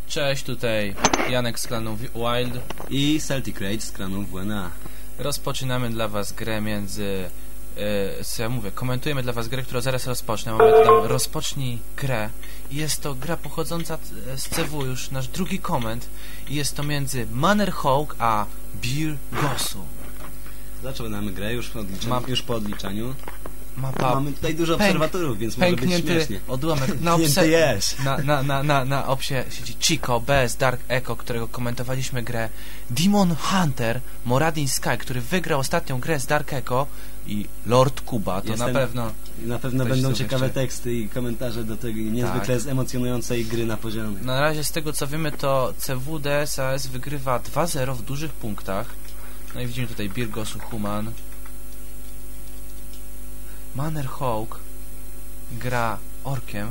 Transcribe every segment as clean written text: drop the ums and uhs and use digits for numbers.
Cześć, tutaj Janek z klanu Wild i Celtic Rage z klanu WNA. Rozpoczynamy dla was grę między... co ja mówię, komentujemy dla was grę, którą zaraz rozpocznę. Mamy tutaj rozpocznij grę. I jest to gra pochodząca z CW, już nasz drugi koment. I jest to między Mannerhawk a Birgosu. Zaczynamy grę już po odliczaniu. Mapa. Mamy tutaj dużo obserwatorów, więc może być śmiesznie. Odłamek. Na opsie siedzi Chico, BS, Dark Echo, którego komentowaliśmy grę. Demon Hunter, Moradin Sky, który wygrał ostatnią grę z Dark Echo, i Lord Kuba. To na pewno będą ciekawe teksty i komentarze do tej niezwykle emocjonującej gry na poziomie. Na razie z tego co wiemy, to CW SAS wygrywa 2-0 w dużych punktach. No i widzimy tutaj Birgosu Human. Mannerhawk gra orkiem.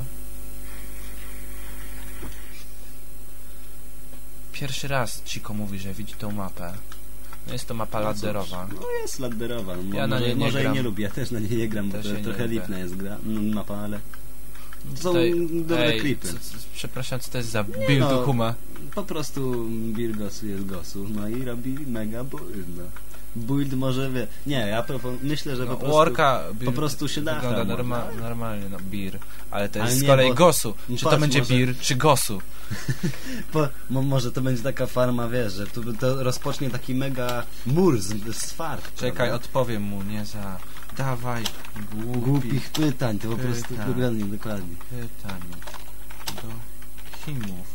Pierwszy raz Chico mówi, że widzi tą mapę. No jest to mapa ladderowa. No jest ladderowa. Ja na niej może i nie lubię. Ja też na niej nie gram, bo trochę lipna jest mapa, ale są dobre klipy. Przepraszam, co to jest za build Huma? Po prostu Birgosu jest Gosu, no i robi mega build. Build może wie. Nie, ja myślę, że po prostu się da. Wygląda normalnie, Bir. Ale to jest z kolei Gosu. Czy to będzie Bir, czy Gosu? Może to będzie taka farma, wiesz, że to rozpocznie taki mega mur z fart. Czekaj, prawda? Odpowiem mu, nie za... Dawaj, głupich pytań, to po prostu dokładnie. Pytań do Himów.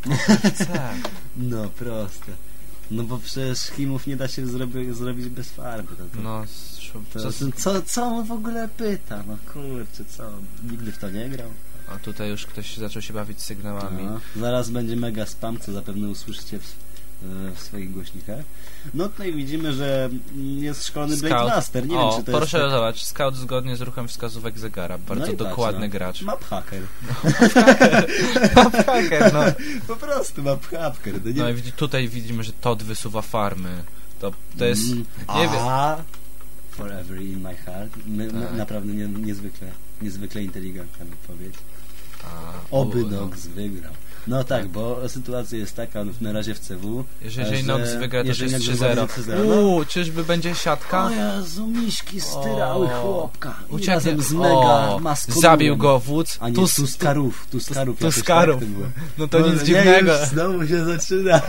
No proste. No bo przecież Himów nie da się zrobić bez farby. Co on w ogóle pyta? No kurczę, co? Nigdy w to nie grał. A tutaj już ktoś zaczął się bawić sygnałami. No, zaraz będzie mega spam, co zapewne usłyszycie w swoich głośnikach. No tutaj widzimy, że jest szkolony Blade Master. Nie wiem, czy to proszę zobacz, Scout zgodnie z ruchem wskazówek zegara. Bardzo dokładny gracz. Map hacker. Map hacker, no. Po prostu map hacker. No i tutaj widzimy, że Todd wysuwa farmy. To jest... nie wiem. Forever in my heart. Naprawdę niezwykle inteligentna wypowiedź. Oby Nox wygrał. No tak, bo sytuacja jest taka na razie w CW. Jeżeli Nox wygra, to jest 3-0. Czyżby będzie siatka? O Jezu, miśki styrały chłopka. I razem z mega maską. Zabił go wódz. A nie, Tuskarów. No to nic dziwnego. Już znowu się zaczyna.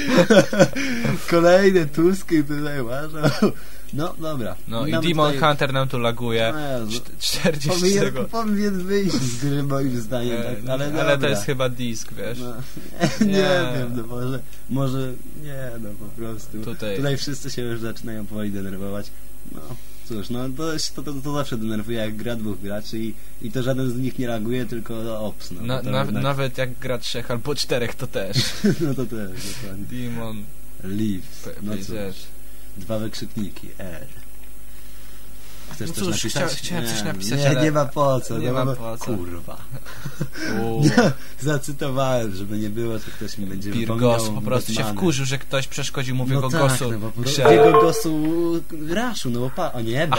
Kolejne Tuski tutaj łażą. No, dobra. No i Demon Hunter nam tu laguje. 40 sekund. Powinien wyjść z gry moim zdaniem. Tak, ale to jest chyba disk, wiesz. No, nie wiem, no może nie, no po prostu. Tutaj wszyscy się już zaczynają powoli denerwować. No cóż, no to zawsze denerwuje, jak gra dwóch graczy i to żaden z nich nie reaguje, tylko ops. Nawet jak gra 3 albo 4, to też. No to też, dokładnie. Demon Leaves. No cóż. 2 wykrzykniki R. Chcesz coś napisać? Chciałem coś napisać, ale... Nie ma po co. Nie ma po co. Kurwa. Zacytowałem, żeby nie było, że ktoś mi będzie Birgos po prostu się wkurzył, że ktoś przeszkodził mu w jego gosu. No w jego gosu raszu, no bo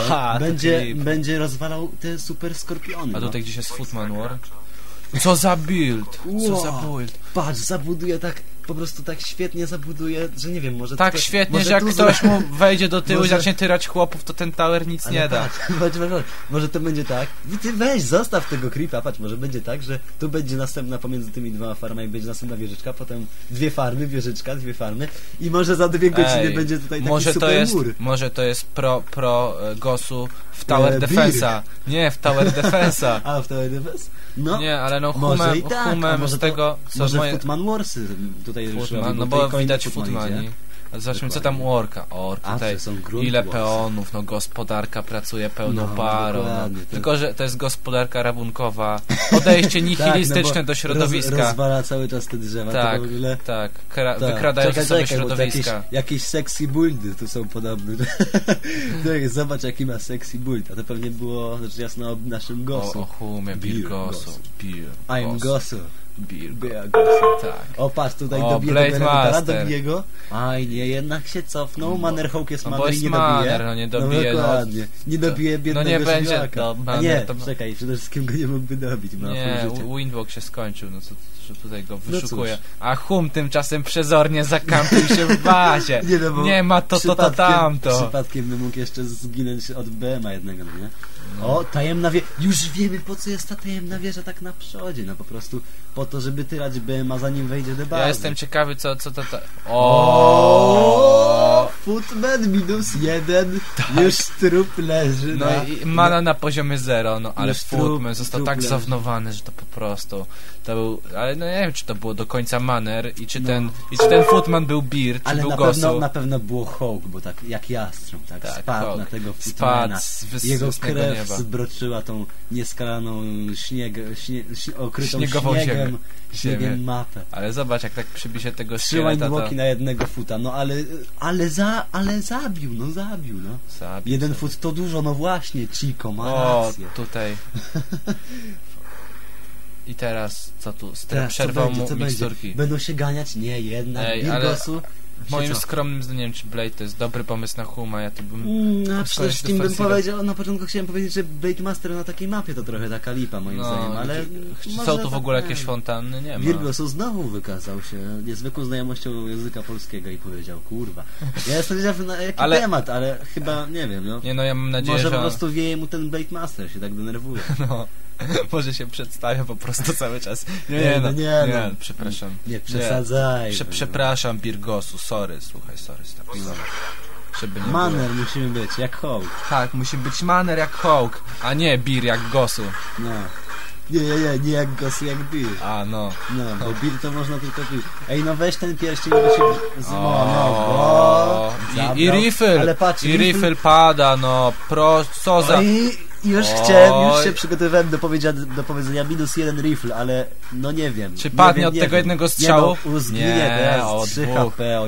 będzie rozwalał te super skorpiony. A tutaj gdzieś jest Footman War. Co za build? Patrz, zabuduje tak, po prostu tak świetnie zabuduje, że nie wiem, może... Tak świetnie, że jak ktoś mu wejdzie do tyłu i zacznie tyrać chłopów, to ten tower nic nie da. Patrz, może to będzie tak, ty weź, zostaw tego creepa, patrz, może będzie tak, że tu będzie następna pomiędzy tymi 2 farmami, będzie następna wieżyczka, potem 2 farmy, wieżyczka, 2 farmy i może za 2 godziny będzie tutaj taki super mur. Może to jest pro Gosu w Tower Defensa. Nie, w Tower Defensa. A, w Tower Defensa? No. Nie, ale no humem z tego... Może Footman Warsy tutaj już robi, no bo widać Footmani. Zobaczmy, co tam u Orka. Tutaj ile peonów, no gospodarka pracuje pełną parą. Tylko, że to jest gospodarka rabunkowa. Podejście nihilistyczne do środowiska. Rozwala cały czas te drzewa. Tak, wykradają sobie środowiska. Jakieś sexy buildy tu są podobne. Zobacz, jaki ma sexy build. A to pewnie było rzecz jasna o naszym Gosu. O humie, Birgosu. I'm Gosu. Birgosu. Tak. O, patrz, tutaj dobije go. Aj, nie, jednak się cofnął. Mannerhawk jest Manner i nie dobije. No nie dobije. No dokładnie. Nie dobije biednego No nie będzie to. Nie, czekaj, przede wszystkim go nie mógłby dobić. Nie, Windwalk się skończył, no co, że tutaj go wyszukuje. A Hum tymczasem przezornie zakampił się w bazie. Nie ma to tamto. Przypadkiem by mógł jeszcze zginąć od BM-a jednego, no nie? O, tajemna wieża. Już wiemy, po co jest ta tajemna wieża tak na przodzie. No po prostu po to, żeby tyrać BM-a zanim wejdzie do bazy. Ja jestem ciekawy, co to... Footman -1. Tak. Już trup leży. No i mana na poziomie 0, no ale Footman został tak zawnowany, że to po prostu... To był... Ale no nie wiem, czy to było do końca Manner i czy ten Footman był Beer, czy ale był Gosu. na pewno było Hawk, bo tak jak jastrząb, tak spadł Hawk na tego Footmana. Jego krew zbroczyła tą nieskalaną okrytą śniegiem mapę. Ale zobacz, jak tak przybisie tego szkieleta. 3 Windwalki na jednego futa, no ale zabił. Zabił. Jeden fut to dużo, no właśnie, Chico ma rację. Tutaj. I teraz, co tu? Przerwał mu miksturki. Będą się ganiać? Nie, jednak Birgosu. Moim skromnym zdaniem, czy Blade to jest dobry pomysł na Huma, ja to bym... przede wszystkim bym powiedział, na początku chciałem powiedzieć, że Blade Master na takiej mapie to trochę taka lipa, moim zdaniem, ale... Są tu w ogóle jakieś fontanny? Nie ma. Birgosu znowu wykazał się niezwykłą znajomością języka polskiego i powiedział, kurwa. Ja jestem ciekaw na jaki temat, ale chyba, nie wiem, no. Nie, no ja mam nadzieję, może po prostu wieje mu ten Blade Master, się tak denerwuje. No. Może się przedstawia po prostu cały czas. Nie, przepraszam. Nie przesadzaj. Przepraszam, Birgosu, sorry, żeby nie Manner musimy być, jak Hawk. Tak, musi być Manner jak Hawk, a nie Bir jak Gosu. No. Nie jak Gosu, jak Bir. No, bo Bir to można tylko pić. Ej, no weź ten pierścień, bo się... I Riffle, ale patrz, Riffle pada, no, co za... Już się przygotowywałem do powiedzenia -1 Riffle, ale no nie wiem. Czy padnie od tego jednego strzału? Nie, teraz 3 HP,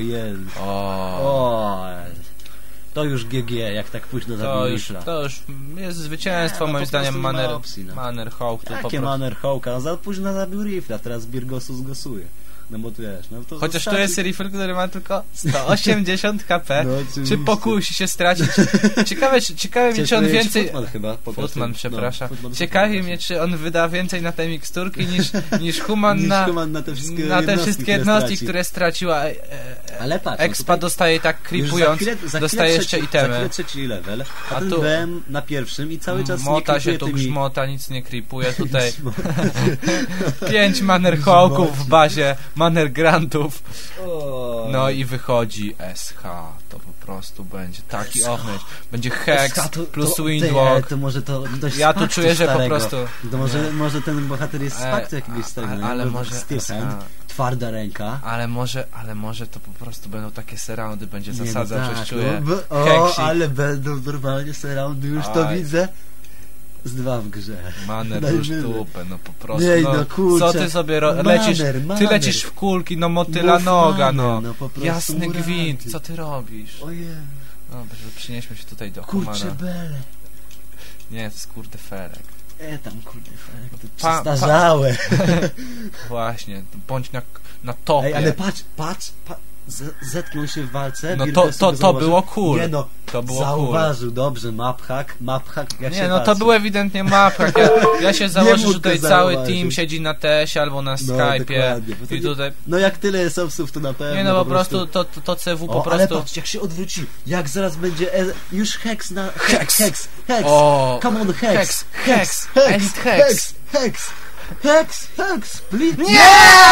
to już GG, jak tak późno zabił Riffla. To już jest zwycięstwo, moim zdaniem, Manner Hawk. Jakie Manner Hawka? Za późno zabił Riffla, teraz Birgosu zgosuje. No bo tu wiesz, to chociaż to jest Riffle, który ma tylko 180 HP. Czy pokusi się stracić? Ciekawe mnie, czy on więcej... Footman, przepraszam. Ciekawi mnie, czy on wyda więcej na te miksturki niż Human na te wszystkie jednostki, które straciła. Ale patrz, Expa dostaje tak creepując, dostaje jeszcze itemy. Za chwilę 3 level, a ten BM na pierwszym i cały czas mota się tu grzmota, nic nie creepuje. Tutaj 5 Manner Hawków w bazie, Manner Grantów. No i wychodzi SH. To po prostu będzie taki offmate. Będzie Hex plus Windwalk. To może to ja tu czuję, że po prostu... To może ten bohater jest z faktu jakiegoś starego. Ale może twarda ręka. Ale może to po prostu będą takie surroundy, będzie zasadzał, coś czuję. Ale będą normalnie surroundy, już to widzę. Z 2 w grze. Manner już tupę, no po prostu. Co ty sobie lecisz? Ty lecisz w kulki, no motyla noga, no. Jasny gwint, co ty robisz? Ojej. Dobrze, przynieśmy się tutaj do Humana. Kurczę bele. Nie, to jest kurde Ferek. Tam kurde Ferek, to przestarzałe. Właśnie, bądź na topie. Ej, ale patrz. Zetknął się w walce. No to było cool. Nie no, to było zauważył, dobrze, maphack, jak się to był ewidentnie maphack. Ja się założę, że tutaj cały team siedzi na TS-ie albo na Skype'ie. I tutaj... No jak tyle jest opsów, to na pewno. Nie no, po prostu to CW po prostu... Ale patrz, jak się odwróci, jak zaraz będzie już Hex na... Hex! Come on, Hex! Hex, please. Nie!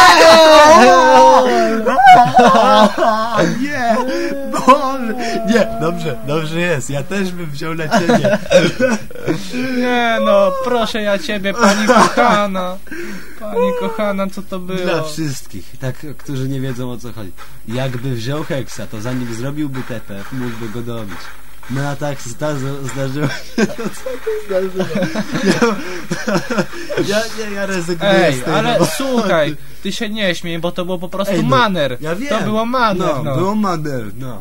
Nie, dobrze jest. Ja też bym wziął leczenie. Nie no, proszę ja ciebie, pani kochana. Pani kochana, co to było? Dla wszystkich, którzy nie wiedzą, o co chodzi. Jakby wziął Hexa, to zanim zrobiłby TP, mógłby go dobić. No a tak zdarzyło się to, co to zdarzyło. Ja rezygnuję z tego. Ale słuchaj, ty się nie śmiej, bo to było po prostu Manner. Ja wiem. To było Manner, było Manner,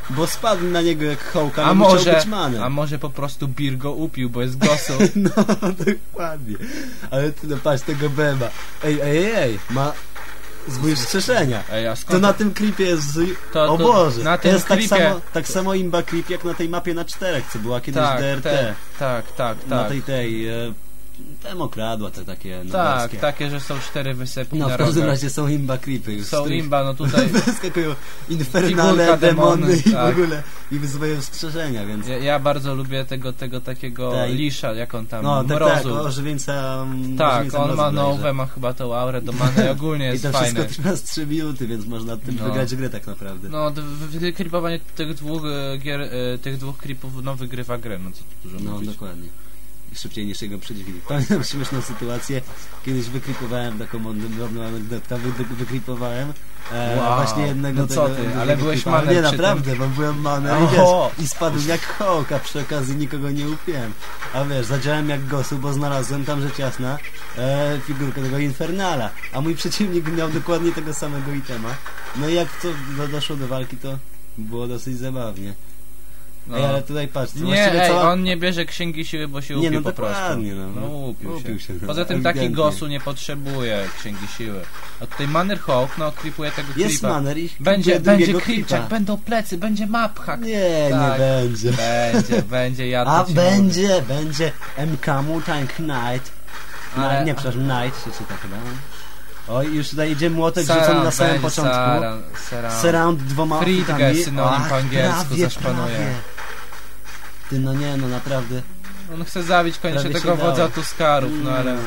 bo spadł na niego jak hołka, a może być Manner. A może po prostu Bir go upił, bo jest gosu. No, dokładnie. Ale ty no patrz tego Bema. Ej, ma zwój wskrzeszenia. To na tym klipie jest o Boże, na tym to jest klipie... tak samo imba klip jak na tej mapie na 4, co była kiedyś DRT. Tak. Na tej Temo kradła te takie nowarskie. Tak, takie, że są 4 wysepki no, na w każdym razie są imba klipy. Są imba, no tutaj... Wyskakują infernale, demony i w ogóle i wyzywają strzeżenia, więc... Ja bardzo lubię tego takiego Lisza, jak on tam, no, Mrozu. Ożywieńca on ma nowe, ma chyba tą aurę do many i ogólnie jest fajny. I to wszystko trwa z 3 minuty, więc można tym wygrać grę tak naprawdę. No, klipowanie tych dwóch gier, tych dwóch klipów wygrywa grę, no co tu dużo mówić. No, dokładnie. Szybciej niż jego przeciwnik. Pamiętam śmieszną sytuację, kiedyś wyklipowałem taką modną anegdotkę, wyklipowałem właśnie jednego no co ty, ale byłeś klipa. Manner. Nie, naprawdę, bo byłem Manner i spadłem jak hołk, a przy okazji nikogo nie upiłem. A wiesz, zadziałałem jak gosu, bo znalazłem tam rzecz jasna figurkę tego Infernala, a mój przeciwnik miał dokładnie tego samego itema. No i jak to doszło do walki, to było dosyć zabawnie. No. Ale tutaj patrz, on nie bierze księgi siły, bo się upił po prostu. Upił się. Poza tym taki gosu nie potrzebuje księgi siły. A tutaj Manner Hawk, klipuje tego klipa. Jest Manner i będzie klipczak, będą plecy, będzie map hack. Nie będzie. Będzie. Będzie MK Mutant Knight. Nie, przepraszam, Knight się czyta chyba. Oj, już tutaj idzie młotek rzucony na samym początku. Surround 2 Friedge, synonim po angielsku, zaszpanuje. Ty, no naprawdę. On chce zabić koniecznie tego wodza Tuskarów, no ale...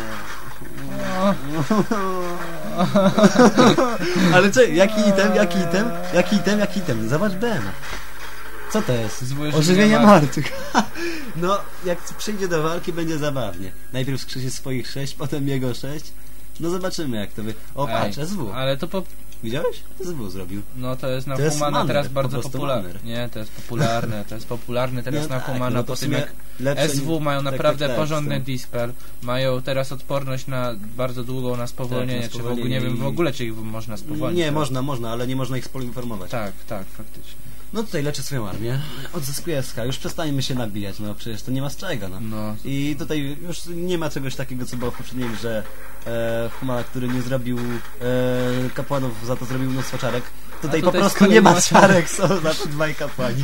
Ale co, jaki item? Zobacz Ben. Co to jest? Ożywienie martwych. No, jak przyjdzie do walki, będzie zabawnie. Najpierw skrzesi swoich 6, potem jego 6. No zobaczymy jak to patrz, SW. Ale to Widziałeś? SW zrobił. No to jest na Humana teraz bardzo popularne. Nie, to jest popularne teraz na Humana, no po tym jak SW mają naprawdę porządny dispel, mają teraz odporność na bardzo długą na spowolnienie, czy w ogóle nie wiem w ogóle czy ich można spowolnić. Nie, można, ale nie można ich poinformować. Tak, faktycznie. No tutaj leczę swoją armię, odzyskuję SK, już przestańmy się nabijać, no przecież to nie ma z czego, no. I tutaj już nie ma czegoś takiego, co było w poprzedniej grze Humana, który nie zrobił kapłanów, za to zrobił mnóstwo czarek. Tutaj po prostu nie ma czarek, są znaczy 2 kapłani.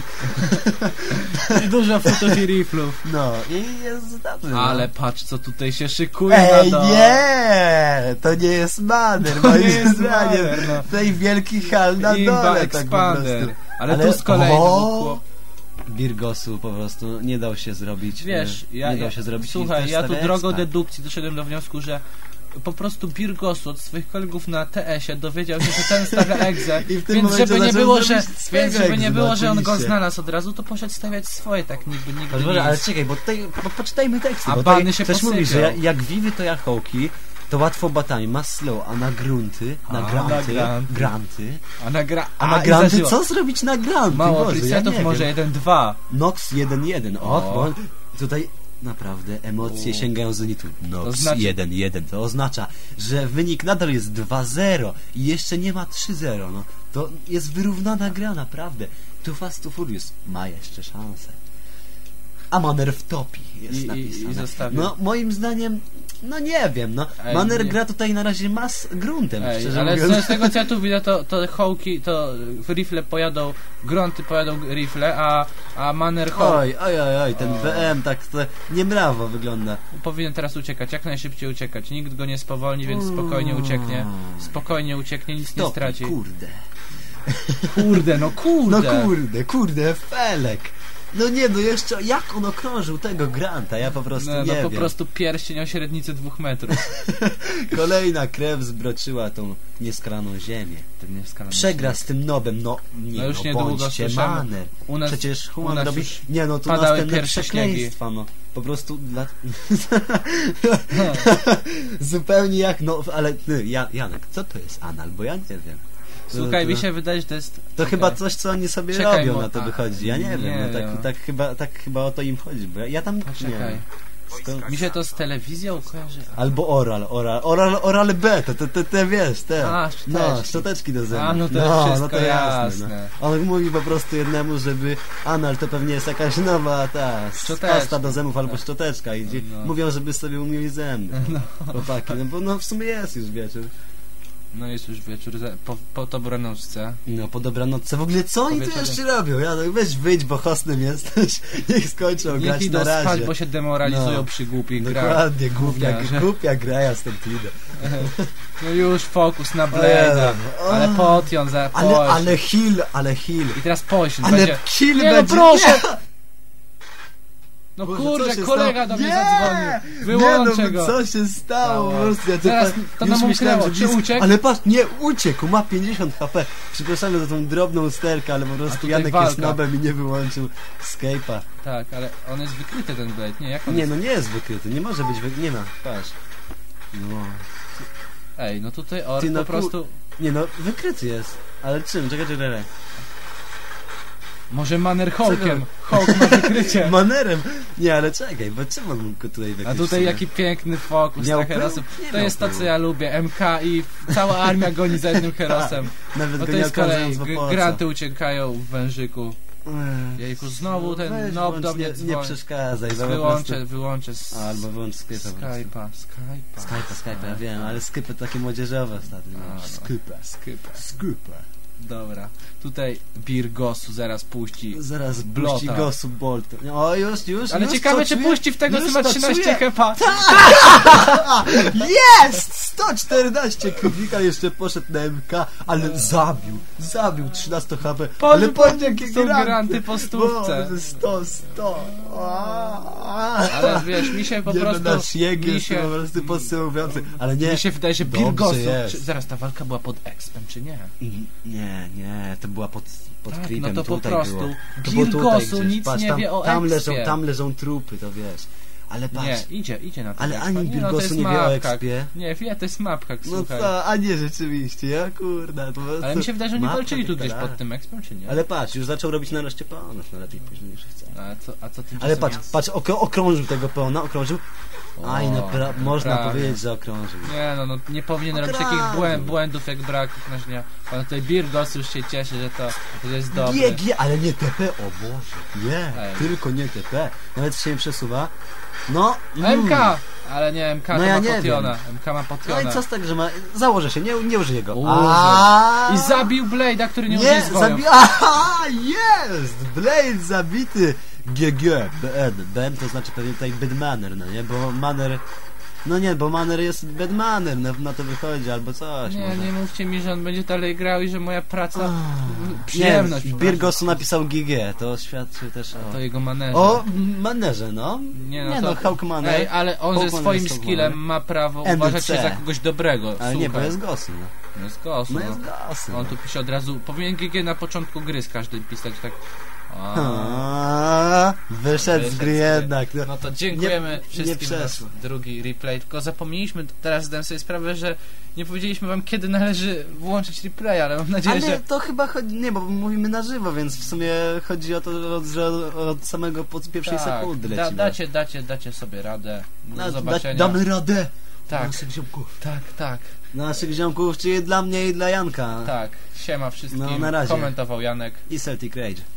I dużo futów i riflów. No i jest dobrze. Ale patrz co tutaj się szykuje na dole. Nie! To nie jest Manner, moim zdaniem. Tutaj wielki hal na dole, tak po prostu. Ale tu z kolei Birgosu po prostu nie dał się zrobić. Wiesz, nie dał się zrobić. Słuchaj, ja tu drogą dedukcji doszedłem do wniosku, że po prostu Birgosu od swoich kolegów na TS-ie dowiedział się, że ten stawia egzę, więc żeby nie było, że on go znalazł od razu, to poszedł stawiać swoje, tak nigdy nic. Ale czekaj, bo tutaj poczytajmy teksty. A bany się też mówi, że jak Vivi to jachołki, to łatwo batami, ma slow, a na grunty, granty, a na granty, co zrobić na granty? Mało presetów, może 1-2. Nox 1-1, tutaj naprawdę emocje sięgają zenitu. Nox 1-1, to oznacza, że wynik nadal jest 2-0 i jeszcze nie ma 3-0, no. To jest wyrównana gra, naprawdę. Too Fast, Too Furious ma jeszcze szansę. A Manner wtopi, jest napisane. No, moim zdaniem, no nie wiem, no. Manner gra tutaj na razie gruntem, szczerze ale mówiąc. z tego co ja tu widzę, to hołki, to rifle pojadą, grunty pojadą rifle, a Manner hołk. Oj, ten BM tak to niemrawo wygląda. Powinien teraz uciekać, jak najszybciej uciekać. Nikt go nie spowolni, więc spokojnie ucieknie, nic nie straci. Kurde, felek. No nie, no jeszcze jak on okrążył tego Granta, ja po prostu nie wiem. Po prostu pierścień o średnicy 2 metrów. Kolejna krew zbroczyła tą nieskraną ziemię. Przegra z tym nobem, już niedługo bądźcie Manner. Przecież Human robi... Nie, no to następne przekleństwa, no. Po prostu zupełnie jak, ale Janek, co to jest anal, bo ja nie wiem. Słuchaj, mi się wydaje, że to jest... To chyba coś, co oni sobie robią, na to wychodzi. Ja nie wiem, tak chyba o to im chodzi, bo ja tam... Poczekaj. Mi się to z telewizją kojarzy. Albo Oral B, te wiesz, te. A, szczoteczki. No, szczoteczki do zębów. A, no to wszystko to jasne. No. On mówi po prostu jednemu, żeby anal to pewnie jest jakaś nowa pasta do zębów albo szczoteczka. I mówią, żeby sobie umyli zęby. Chłopaki, no bo no w sumie jest już wieczór. No jest już wieczór, po dobranocce. No, po dobranocce. W ogóle co oni tu jeszcze robią? Ja weź wyjdź, bo hostnem jesteś. Niech skończą grać na razie. Spać, bo się demoralizują przy głupich grach. Dokładnie, głupia gra, ja stąd idę. No już fokus na Blade'a. Ale potion za ale heal. I teraz pośń. Ale heal nie, będzie. No proszę! No Boże, kurde, kolega do mnie zadzwonił. Wyłączę go. Co się stało? Ja teraz to nam umknęło. Czy uciekł? Ale patrz, nie uciekł, ma 50 HP. Przepraszamy za tą drobną usterkę, ale po prostu Janek jest nobem i nie wyłączył Escape'a. Tak, ale on jest wykryty, ten Blade. Nie, jak on jest? No nie jest wykryty, nie może być wykryty. Nie ma, patrz. No. Ej, no tutaj ork po prostu... Nie no, wykryty jest. Ale czym? Czekaj. Może Manner Hulkiem. Hulk ma wykrycie. Mannerem. Nie, ale czekaj, bo czemu on go tutaj wykryć? A tutaj jaki piękny fokus na herosów. To jest to, co ja lubię. MK i cała armia goni za jednym herosem. Nawet no to jest kolej. Granty uciekają w wężyku. Jejku, znowu ten nob do mnie dzwoni. Nie przeszkadzaj. Wyłączę albo wyłącz Skype'a. Skype'a, ja wiem, ale Skype takie młodzieżowe ostatnio. Skype. Dobra, tutaj Birgosu zaraz puści. Zaraz puści Gosu Bolt. O, już. Ale ciekawe, czy puści w tego, co ma 13 hepa. Jest! 114 kubika jeszcze poszedł na MK, ale zabił 13 HP. Ale patrz jakie granty po stówce. 100. Ale wiesz, mi się po prostu... Nasz jest po prostu podsumowujący. Ale nie. Mi się wydaje, że Birgosu... Zaraz, ta walka była pod expem, czy nie? Nie, to była pod tak, creepem. No to tutaj po prostu było. Birgosu nic nie wie o expie. Tam leżą trupy, to wiesz. Ale patrz. Nie, idzie na to. Ale ani Birgosu nie wie o expie. Nie, to jest maphack, słuchaj. No co, a nie rzeczywiście, ja kurde. Ale mi się wydaje, że nie walczyli tu gdzieś pod tym expem, czy nie? Ale patrz, już zaczął robić nareszcie peonów, no lepiej później niż chce. A co ty? Ale patrz, okrążył tego peona, Aj, można powiedzieć, że okrążył. Nie, nie powinien robić takich błędów jak brak określenia. Pan tutaj Birgos już się cieszy, że to jest dobre. Ale nie TP, o Boże. Nie, tylko nie TP. Nawet się nie przesuwa. No. MK! Ale nie, MK ma potiona. MK ma potiona. No i co z tego, że ma... Założę się, nie użyję go. I zabił Blade'a, który nie użyje zwoju. Jest! Blade zabity. GG, BN to znaczy pewnie tutaj bad manner, no nie? Bo manner... No nie, bo manner jest bad manner, na to wychodzi, albo coś. Nie mówcie mi, że on będzie dalej grał i że moja praca... Przyjemność. Birgosu napisał GG, to świadczy też o... To jego manerze. O manerze, no. Hulk manner. Ej, ale on ze swoim skillem ma prawo uważać się za kogoś dobrego. Ale nie, bo jest Gosu, no. No jest Gosu. On tu pisze od razu, powinien GG na początku gry z każdej pisać tak... Wyszedł z gry jednak. No to dziękujemy wszystkim za drugi replay. Tylko zapomnieliśmy, teraz zdałem sobie sprawę, że nie powiedzieliśmy wam, kiedy należy włączyć replay, ale mam nadzieję, że... to chyba chodzi... Nie, bo mówimy na żywo, więc w sumie chodzi o to, że od samego pierwszej sekundy lecimy. Dacie sobie radę. Do zobaczenia. Damy radę! Tak. Naszych ziomków. Tak. Naszych ziomków, czyli dla mnie i dla Janka. Tak. Siema wszystkim. No, na razie. Komentował Janek. I Celtic Rage.